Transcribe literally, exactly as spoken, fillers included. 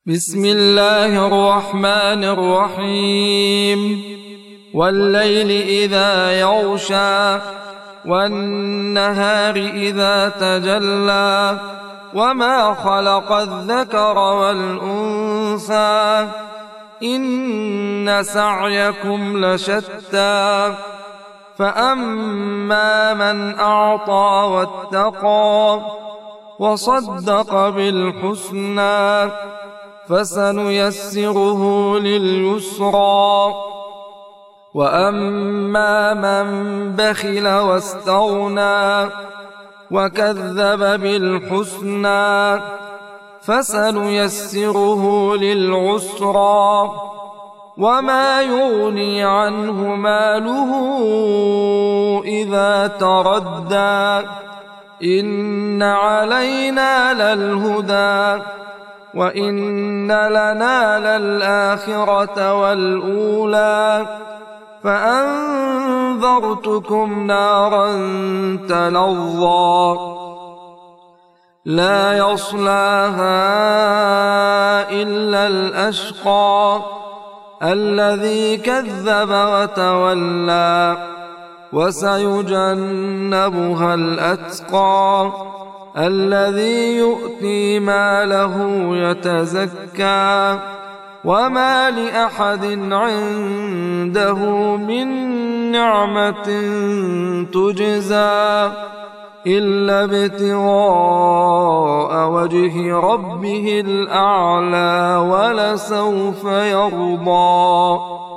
بسم الله الرحمن الرحيم والليل إذا يغشى والنهار إذا تجلى وما خلق الذكر والأنثى إن سعيكم لشتى فأما من أعطى واتقى وصدق بالحسنى فسنيسره لليسرى وأما من بخل واستغنى وكذب بالحسنى فسنيسره للعسرى وما يغني عنه ماله إذا تردى إن علينا للهدى وإن لنا للآخرة والأولى فأنذرتكم نارا تلظى لا يصلاها إلا الأشقى الذي كذب وتولى وسيجنبها الأتقى الذي يؤتي ماله يتزكى وما لأحد عنده من نعمة تجزى إلا ابتغاء وجه ربه الأعلى ولسوف يرضى.